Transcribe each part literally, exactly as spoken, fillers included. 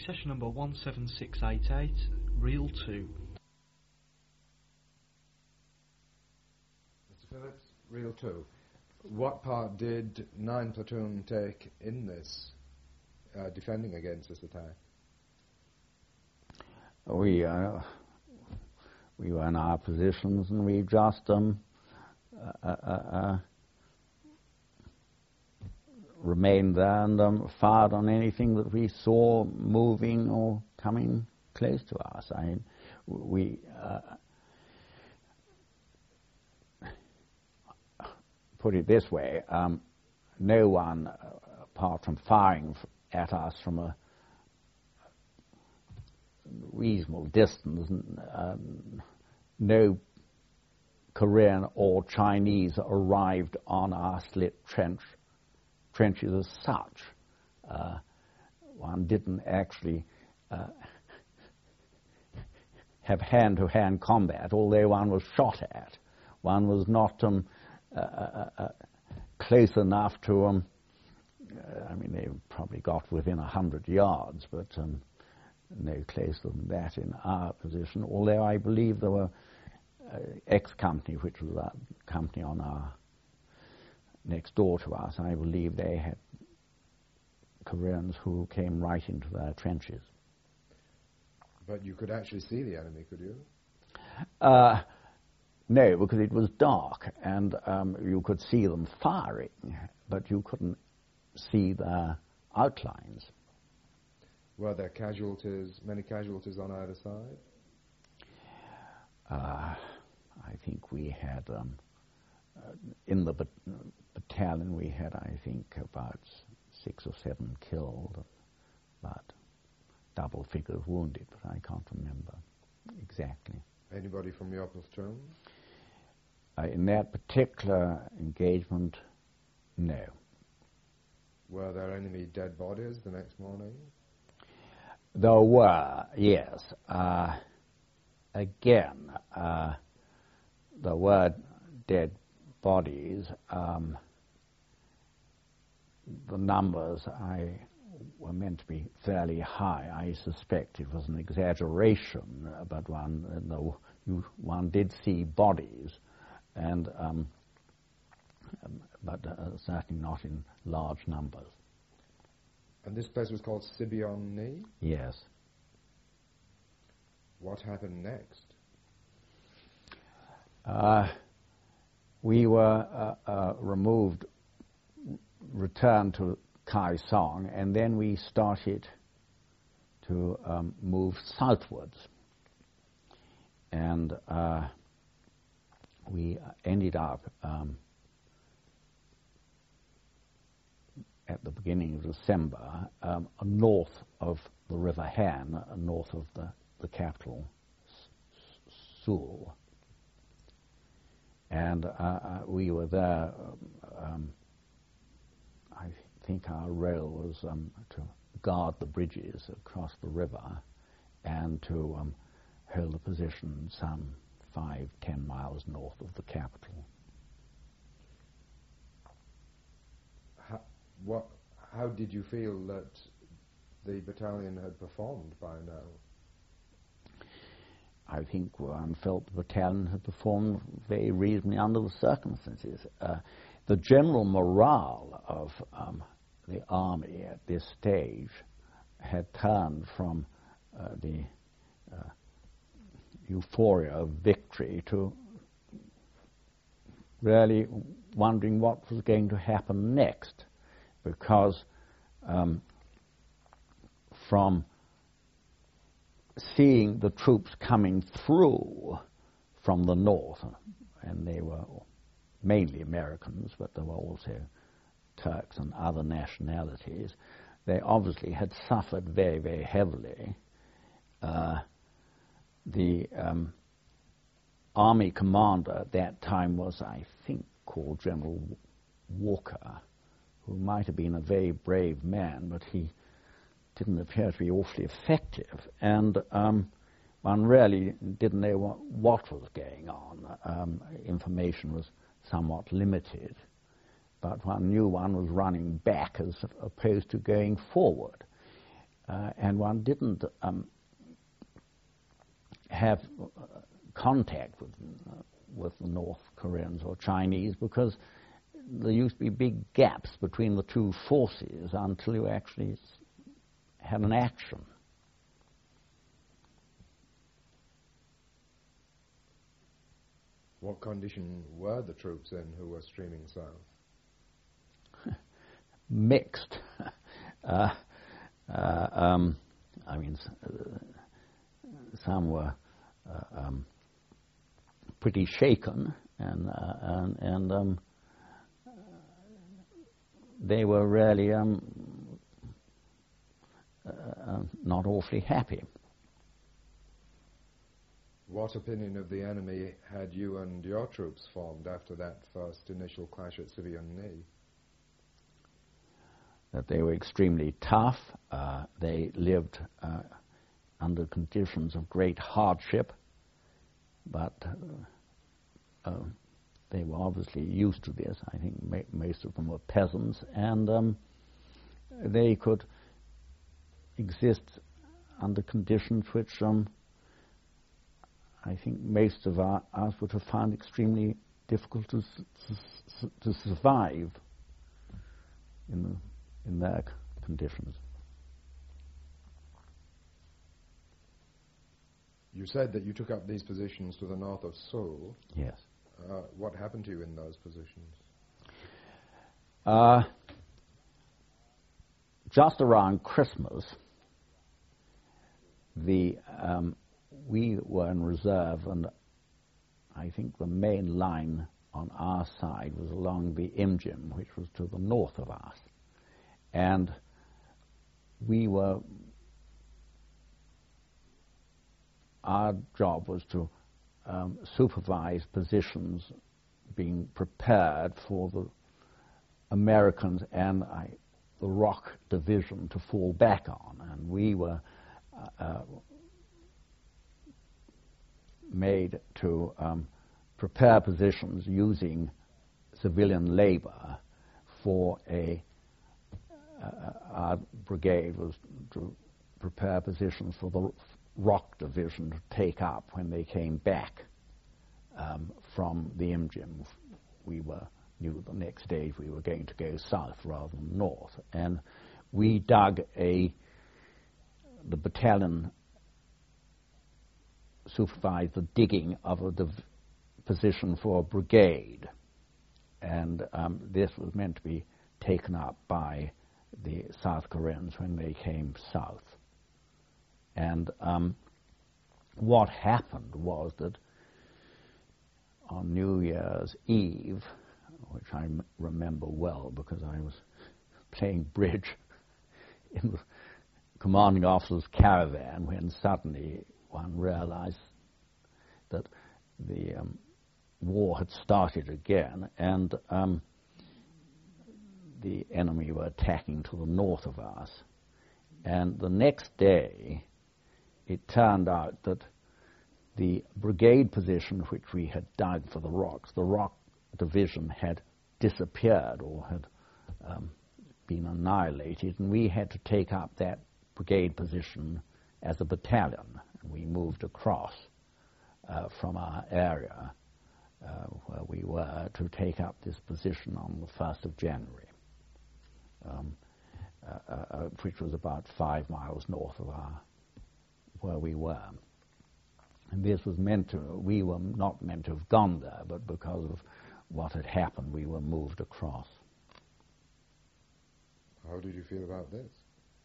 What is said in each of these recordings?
session number one seven six eight eight, reel two. Mister Phillips, reel two. What part did nine Platoon take in this uh, defending against this attack? We uh, we were in our positions, and we just um, uh, uh, uh, remained there and um, fired on anything that we saw moving or coming close to us. I mean, we uh, put it this way: um, no one, uh, apart from firing f- at us from a reasonable distance, um, no Korean or Chinese arrived on our slit trench trenches as such. Uh, one didn't actually uh, have hand-to-hand combat, although one was shot at. One was not um, uh, uh, uh, close enough to, um, uh, I mean, they probably got within a hundred yards, but um, no closer than that in our position, although I believe there were uh, X-Company, which was a company on our next door to us, I believe they had Koreans who came right into their trenches. But you could actually see the enemy, could you? Uh, no, because it was dark, and um, you could see them firing, but you couldn't see their outlines. Were there casualties, many casualties on either side? Uh, I think we had, um, uh, in the bat- battalion, we had, I think, about six or seven killed, but double figures wounded, but I can't remember exactly. Anybody from your platoon? Uh, in that particular engagement, no. Were there enemy dead bodies the next morning? There were, yes. Uh, again, uh, there were dead bodies. Um, the numbers I were meant to be fairly high. I suspect it was an exaggeration, uh, but one, uh, no, you, one did see bodies, and um, um, but uh, certainly not in large numbers. And this place was called Sibion-ni? Yes. What happened next? Uh, we were uh, uh, removed, returned to Kaesong, and then we started to um, move southwards. And uh, we ended up um, at the beginning of December, um, north of the River Han, uh, north of the, the capital, Seoul. And uh, uh, we were there, um, I think our role was um, to guard the bridges across the river and to um, hold a position some five, ten miles north of the capital. How, what, how did you feel that the battalion had performed by now? I think one felt the battalion had performed very reasonably under the circumstances. Uh, the general morale of um, the army at this stage had turned from uh, the uh, euphoria of victory to really wondering what was going to happen next, because um, from seeing the troops coming through from the north, and they were mainly Americans, but there were also Turks and other nationalities, they obviously had suffered very, very heavily. Uh, the um, army commander at that time was, I think, called General Walker, who might have been a very brave man, but he didn't appear to be awfully effective, and um, one really didn't know what, what was going on. Um, information was somewhat limited, but one knew one was running back as opposed to going forward. uh, and one didn't um, have uh, contact with uh, with the North Koreans or Chinese, because there used to be big gaps between the two forces until you actually had an action. What condition were the troops in who were streaming south? Mixed. uh, uh, um, I mean, uh, some were uh, um, pretty shaken, and uh, and, and um, they were really um, uh, uh, not awfully happy. What opinion of the enemy had you and your troops formed after that first initial clash at Sivian Knee? That they were extremely tough. Uh, they lived uh, under conditions of great hardship, but uh, uh, they were obviously used to this. I think ma- most of them were peasants, and um, they could exist under conditions which um, I think most of our, us would have found extremely difficult to, s- to survive in, the, in their conditions. You said that you took up these positions to the north of Seoul. Yes. Uh, what happened to you in those positions? Uh, just around Christmas, the um, we were in reserve, and I think the main line on our side was along the Imjim, which was to the north of us. And we were, our job was to um, supervise positions being prepared for the Americans and I, the Rock Division to fall back on. And we were uh, uh, made to um, prepare positions using civilian labor for a, uh, our brigade was to prepare positions for the Rock Division to take up when they came back um, from the Imjim. We were knew the next day we were going to go south rather than north, and we dug a the battalion supervised the digging of a div- position for a brigade, and um, this was meant to be taken up by the South Koreans when they came south. And um, what happened was that on New Year's Eve, which I m- remember well because I was playing bridge in the commanding officer's caravan, when suddenly one realized that the um, war had started again, and um, the enemy were attacking to the north of us. And the next day, it turned out that the brigade position which we had dug for the rocks, the Rock Division had disappeared or had um, been annihilated, and we had to take up that brigade position as a battalion. We moved across uh, from our area uh, where we were to take up this position on the first of January, um, uh, uh, which was about five miles north of our where we were. And this was meant to, we were not meant to have gone there, but because of what had happened, we were moved across. How did you feel about this?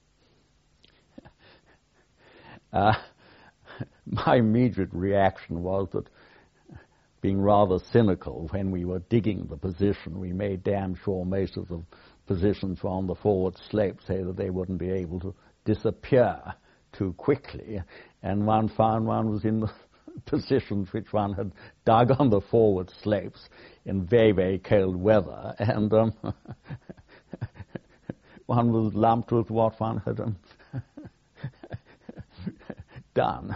Uh, my immediate reaction was that, being rather cynical, when we were digging the position, we made damn sure most of the positions were on the forward slope so that they wouldn't be able to disappear too quickly, and one found one was in the positions which one had dug on the forward slopes in very, very cold weather, and um, one was lumped with what one had um, done.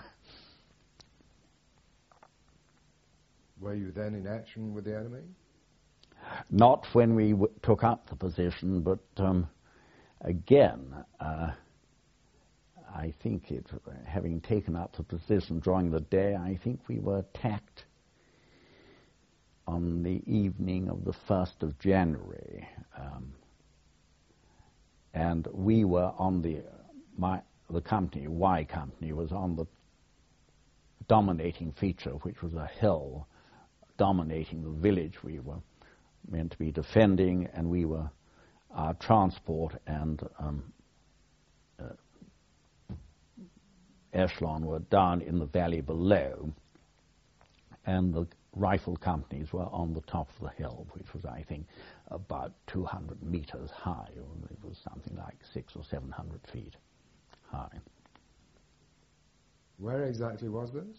Were you then in action with the enemy? Not when we w- took up the position, but um, again, uh, I think it, having taken up the position during the day, I think we were attacked on the evening of the first of January. Um, and we were on the, my, the company, Y Company, was on the dominating feature, which was a hill dominating the village we were meant to be defending, and we were, our transport and um, uh, echelon were down in the valley below, and the rifle companies were on the top of the hill, which was, I think, about two hundred meters high, or it was something like six or seven hundred feet high. Where exactly was this?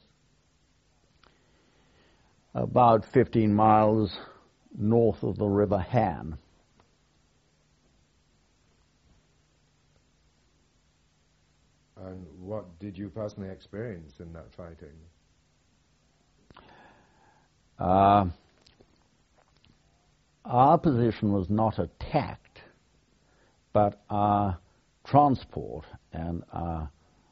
About fifteen miles north of the River Han. And what did you personally experience in that fighting? Uh, our position was not attacked, but our transport and our,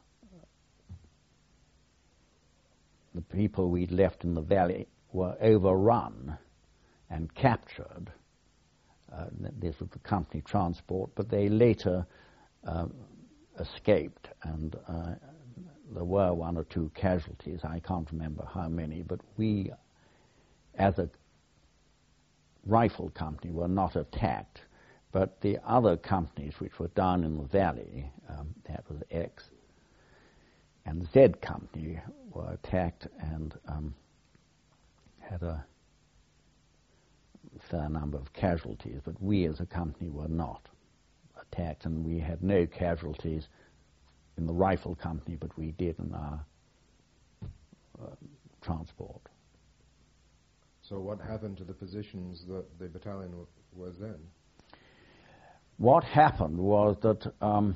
the people we'd left in the valley were overrun and captured. Uh, this was the company transport, but they later uh, escaped, and uh, there were one or two casualties. I can't remember how many, but we, as a rifle company, were not attacked. But the other companies which were down in the valley, um, that was X and Z Company, were attacked and um, had a fair number of casualties, but we as a company were not attacked, and we had no casualties in the rifle company, but we did in our uh, transport. So what happened to the positions that the battalion w- was in? What happened was that um,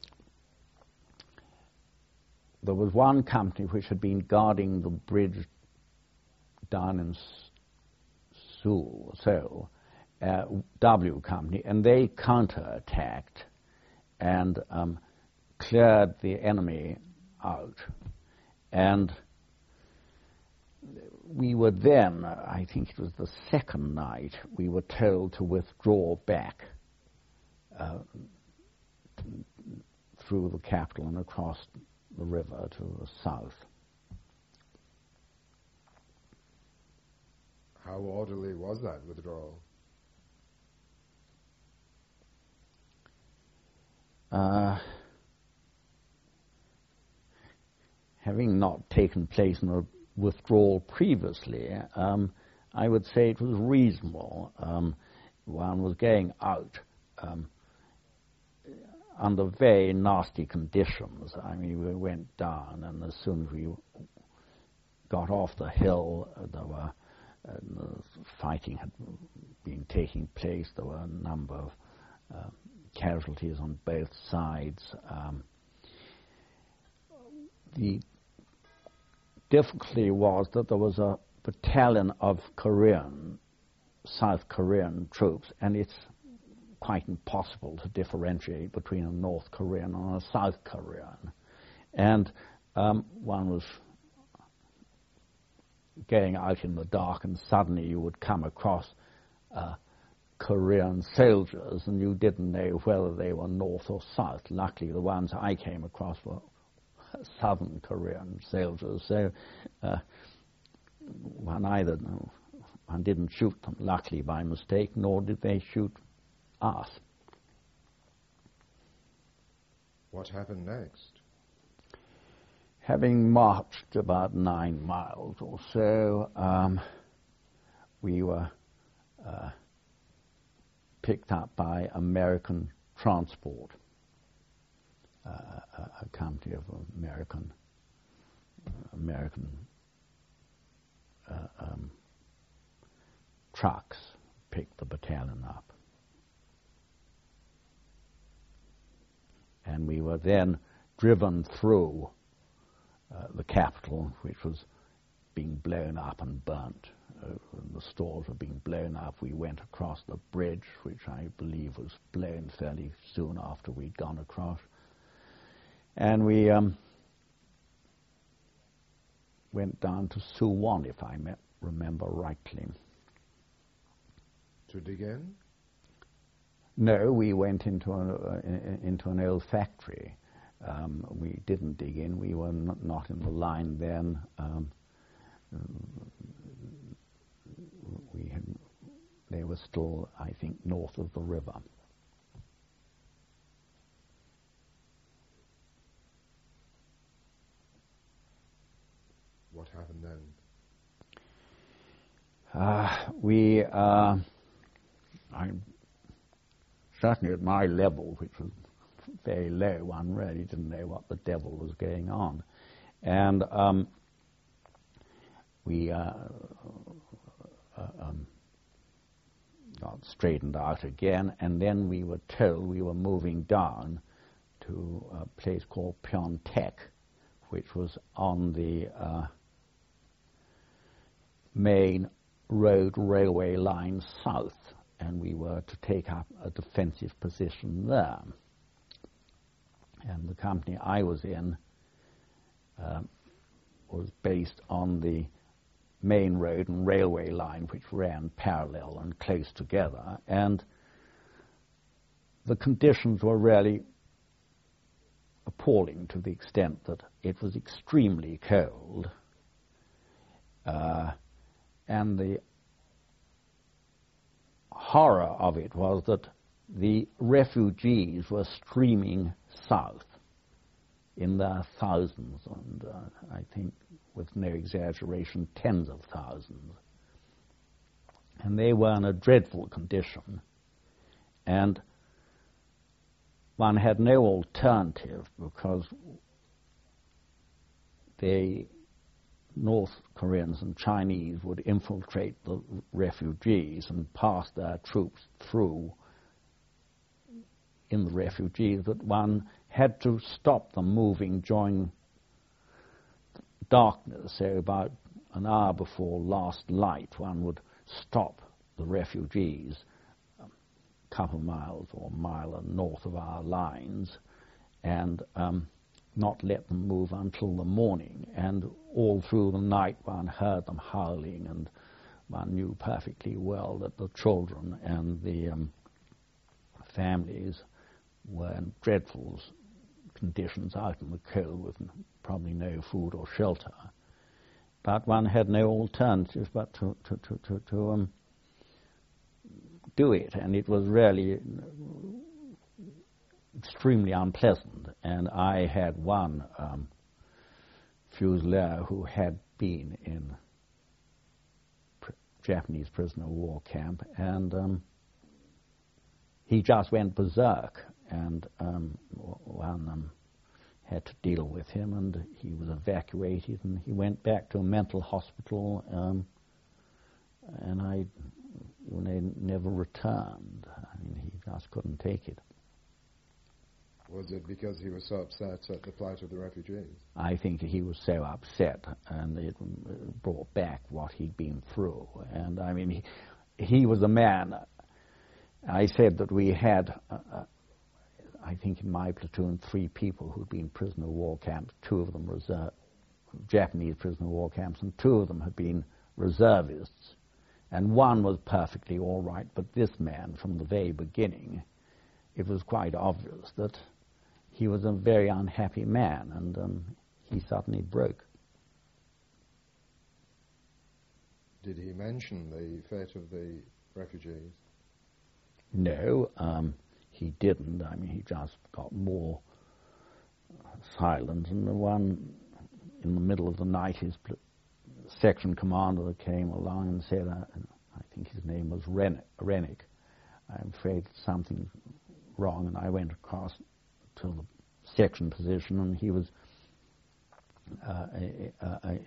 there was one company which had been guarding the bridge down in Seoul, Seoul, uh, W Company, and they counterattacked and um, cleared the enemy out. And we were then, I think it was the second night, we were told to withdraw back uh, through the capital and across the river to the south. How orderly was that withdrawal? Uh, having not taken place in a withdrawal previously, um, I would say it was reasonable. Um, one was going out um, under very nasty conditions. I mean, we went down, and as soon as we got off the hill, uh, there were uh, the fighting had been taking place. There were a number of uh, casualties on both sides. Um, the difficulty was that there was a battalion of Korean, South Korean troops, and it's quite impossible to differentiate between a North Korean and a South Korean. And um, one was going out in the dark, and suddenly you would come across uh, Korean soldiers, and you didn't know whether they were North or South. Luckily, the ones I came across were Southern Korean soldiers, so uh, one either one didn't shoot them, luckily by mistake, nor did they shoot us. What happened next? Having marched about nine miles or so, um, we were uh, picked up by American transport, uh, a, a company of American uh, American uh, um, trucks picked the battalion up. And we were then driven through uh, the capital, which was being blown up and burnt. Uh, the stores were being blown up. We went across the bridge, which I believe was blown fairly soon after we'd gone across. And we um, went down to Suwon, if I me- remember rightly. To dig in? No, we went into, a, uh, into an old factory. Um, we didn't dig in. We were n- not in the line then. Um, we had, they were still, I think, north of the river. What happened then? Uh, we, uh, I, certainly at my level, which was very low, one really didn't know what the devil was going on. And um, we uh, uh, um, got straightened out again, and then we were told we were moving down to a place called Pyeongtaek, which was on the uh, main road railway line south, and we were to take up a defensive position there. And the company I was in uh, was based on the main road and railway line, which ran parallel and close together, and the conditions were really appalling to the extent that it was extremely cold, uh, and the horror of it was that the refugees were streaming south in their thousands, and uh, I think, with no exaggeration, tens of thousands. And they were in a dreadful condition, and one had no alternative because the North Koreans and Chinese would infiltrate the refugees and pass their troops through in the refugees, that one had to stop them moving during darkness. So about an hour before last light, one would stop the refugees a couple of miles or a mile north of our lines and um, not let them move until the morning. And all through the night one heard them howling, and one knew perfectly well that the children and the um, families were in dreadful conditions out in the cold with probably no food or shelter. But one had no alternative but to, to, to, to, to um, do it, and it was really extremely unpleasant. And I had one um, fusilier who had been in pr- Japanese prisoner of war camp, and um, he just went berserk, and um, one um, had to deal with him, and he was evacuated, and he went back to a mental hospital, um, and I you know, never returned. I mean, he just couldn't take it. Was it because he was so upset at the plight of the refugees? I think he was so upset, and it brought back what he'd been through. And I mean, he, he was a man. I said that we had, uh, uh, I think in my platoon, three people who'd been prisoner of war camps, two of them reserve, Japanese prisoner of war camps, and two of them had been reservists. And one was perfectly all right, but this man, from the very beginning, it was quite obvious that he was a very unhappy man, and um, he suddenly broke. Did he mention the fate of the refugees? No, um, he didn't. I mean, he just got more silent, and the one in the middle of the night, his pl- section commander came along and said, uh, I think his name was Ren- Rennick, I'm afraid something's wrong, and I went across to the section position, and he was uh, a, a, a,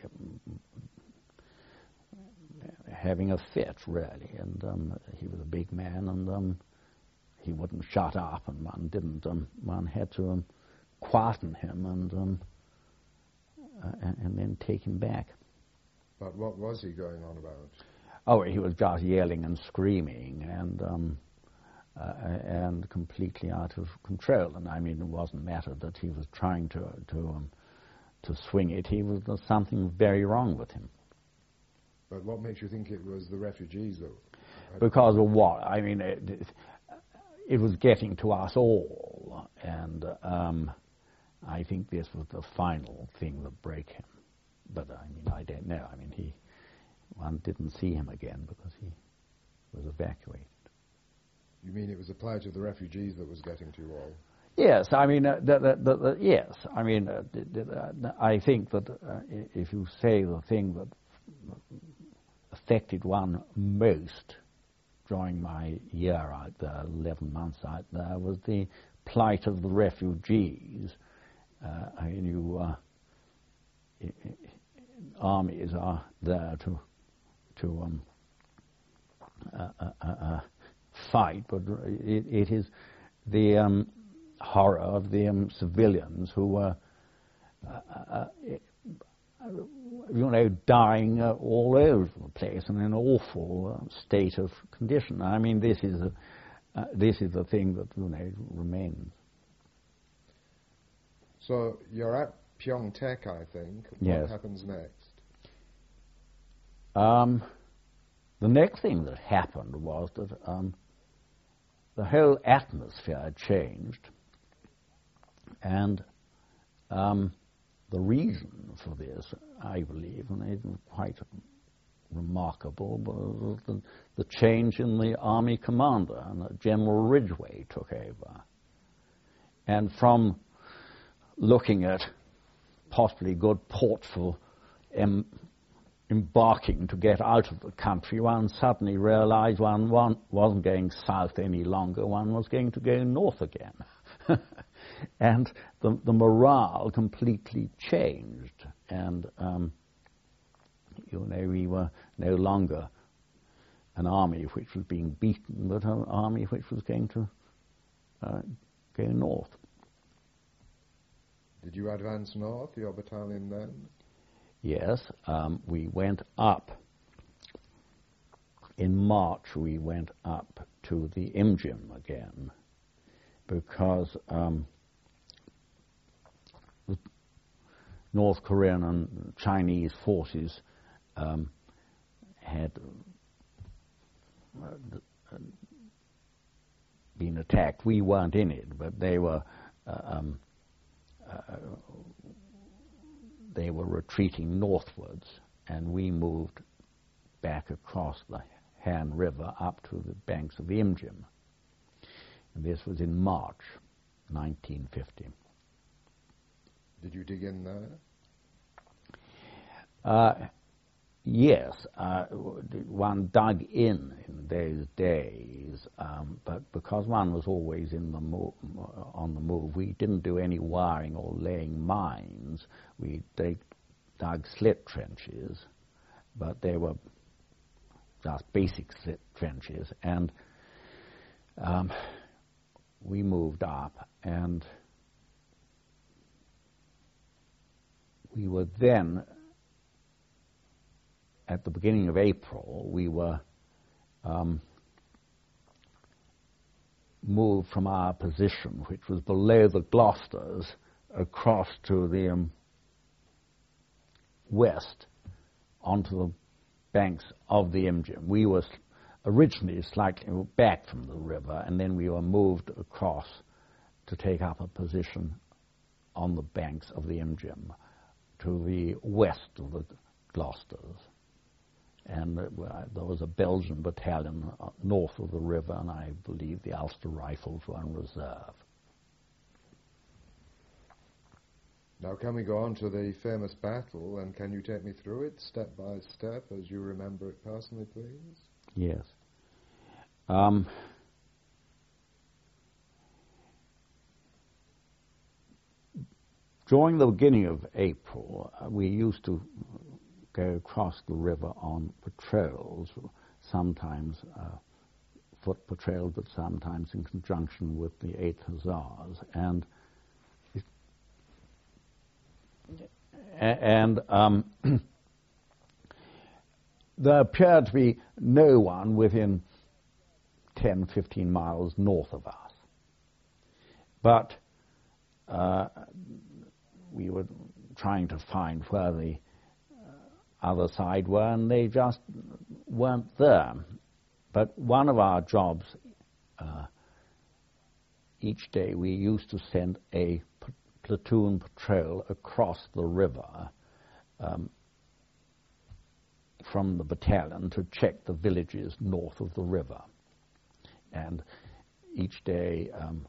having a fit, really, and um, he was a big man, and um, he wouldn't shut up, and one didn't. Um, one had to um, quieten him and, um, uh, and and then take him back. But what was he going on about? Oh, he was just yelling and screaming, and um, uh, and completely out of control. And I mean, it wasn't a matter that he was trying to to um, to swing it. He was there's something very wrong with him. But what makes you think it was the refugees, though? Because of what? I mean, it, it was getting to us all, and um, I think this was the final thing that broke him. But I mean, I don't know. I mean, he one didn't see him again because he was evacuated. You mean it was the plight of the refugees that was getting to you all? Yes, I mean, uh, the, the, the, the, yes, I mean, uh, the, the, I think that uh, if you say the thing that affected one most during my year out there, eleven months out there, was the plight of the refugees. Uh, I mean, you, uh, I, I, armies are there to to um, uh, uh, uh, fight, but it, it is the um, horror of the um, civilians who were, uh, uh, you know, dying uh, all over the place in an awful uh, state of condition. I mean, this is a, uh, this is the thing that, you know, remains. So you're at Pyeongtaek, I think. Yes. What happens next? Um, the next thing that happened was that um, the whole atmosphere changed, and um, the reason for this, I believe, and it was quite remarkable, was the, the change in the army commander, and General Ridgway took over. And from looking at possibly good port for em, embarking to get out of the country, one suddenly realized one, one wasn't going south any longer, one was going to go north again. And the, the morale completely changed, and um, you know, we were no longer an army which was being beaten, but an army which was going to uh, go north. Did you advance north, your battalion then? Yes, um, we went up. In March, we went up to the Imjim again, because um, the North Korean and Chinese forces um, had uh, been attacked. We weren't in it, but they were uh, um, uh, they were retreating northwards, and we moved back across the Han River up to the banks of the Imjim. And this was in March nineteen fifty. Did you dig in there? Uh, yes, uh, one dug in in those days, um, but because one was always in the move, on the move, we didn't do any wiring or laying mines. We dig, dug slit trenches, but they were just basic slit trenches, and um, we moved up, and we were then, at the beginning of April, we were um, moved from our position, which was below the Gloucesters, across to the um, west, onto the banks of the Imjim. We were originally slightly back from the river, and then we were moved across to take up a position on the banks of the Imjim to the west of the Gloucesters. And uh, there was a Belgian battalion uh, north of the river, and I believe the Ulster Rifles were on reserve. Now, can we go on to the famous battle, and can you take me through it step by step as you remember it personally, please? Yes. Um, during the beginning of April, uh, we used to go across the river on patrols, sometimes uh, foot patrols, but sometimes in conjunction with the eighth Hussars. And it, and um, there appeared to be no one within ten, fifteen miles north of us. But uh, we were trying to find where the uh, other side were, and they just weren't there. But one of our jobs, uh, each day we used to send a p- platoon patrol across the river um, from the battalion to check the villages north of the river. And each day um,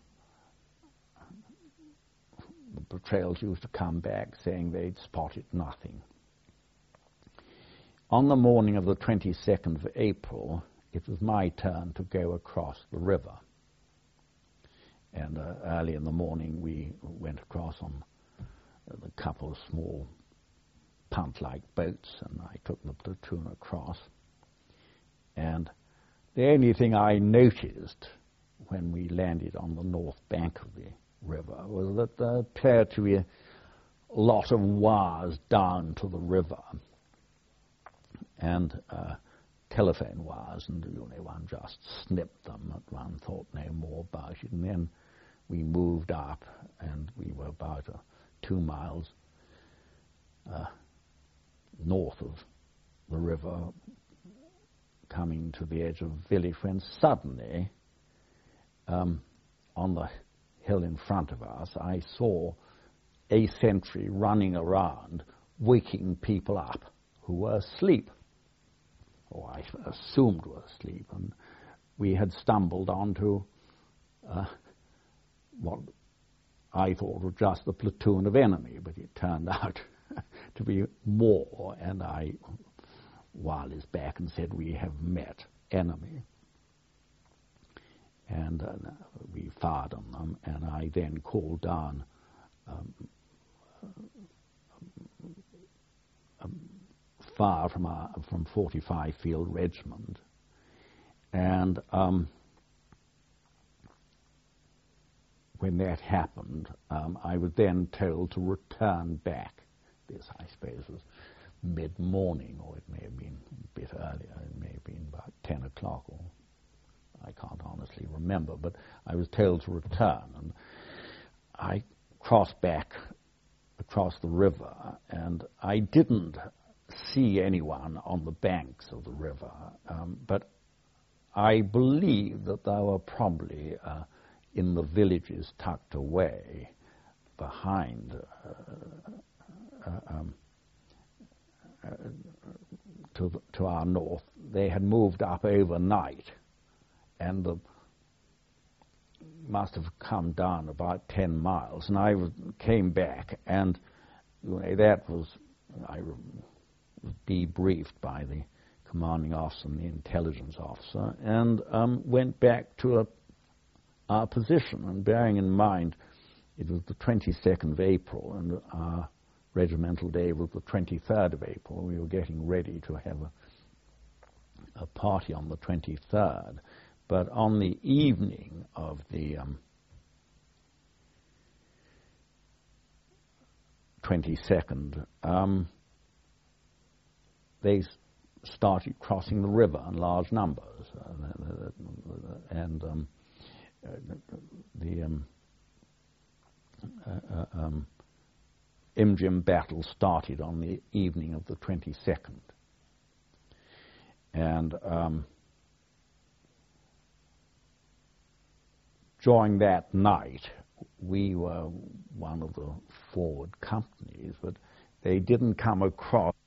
the patrols used to come back saying they'd spotted nothing. On the morning of the twenty-second of April, it was my turn to go across the river. And uh, early in the morning we went across on a couple of small punt-like boats, and I took the platoon across. And the only thing I noticed when we landed on the north bank of the river was that there appeared to be a lot of wires down to the river, and uh, telephone wires, and you know, one just snipped them, and one thought no more about it. And then we moved up, and we were about uh, two miles uh, north of the river, coming to the edge of the village, when suddenly, um, on the hill in front of us, I saw a sentry running around, waking people up who were asleep, or I assumed were asleep, and we had stumbled onto uh, what I thought was just the platoon of enemy, but it turned out to be more, and I while his back and said, "We have met enemy." And uh, we fired on them, and I then called down um, um, fire from our from forty-five Field Regiment, and um, when that happened, um, I was then told to return back. This, I suppose, was mid-morning, or it may have been a bit earlier. It may have been about ten o'clock, or I can't honestly remember, but I was told to return, and I crossed back across the river, and I didn't see anyone on the banks of the river, um, but I believe that they were probably uh, in the villages tucked away behind uh, uh, um, uh, to, the, to our north. They had moved up overnight, and the must have come down about ten miles, and I was, came back, and you know, that was, I was debriefed by the commanding officer and the intelligence officer, and um, went back to a, our position, and bearing in mind it was the twenty-second of April, and our regimental day was the twenty-third of April. We were getting ready to have a, a party on the twenty-third. But on the evening of the um, twenty-second, um, they started crossing the river in large numbers, uh, and um, the um, uh, um, Imjim battle started on the evening of the twenty-second, and um, during that night, we were one of the forward companies, but they didn't come across